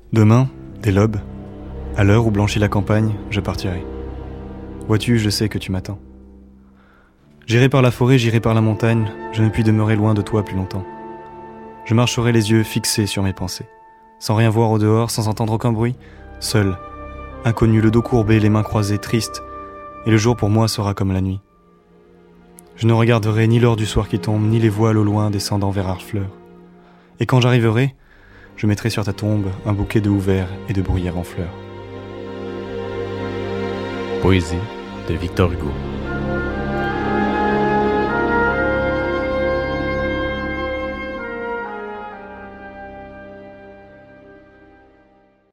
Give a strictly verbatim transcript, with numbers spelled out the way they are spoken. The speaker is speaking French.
Demain, dès l'aube, à l'heure où blanchit la campagne, je partirai. Vois-tu, je sais que tu m'attends. J'irai par la forêt, j'irai par la montagne, je ne puis demeurer loin de toi plus longtemps. Je marcherai les yeux fixés sur mes pensées, sans rien voir au dehors, sans entendre aucun bruit, seul, inconnu, le dos courbé, les mains croisées, triste, et le jour pour moi sera comme la nuit. Je ne regarderai ni l'heure du soir qui tombe, ni les voiles au loin descendant vers Harfleur. Et quand j'arriverai, je mettrai sur ta tombe un bouquet de houverts et de bruyères en fleurs. Poésie de Victor Hugo.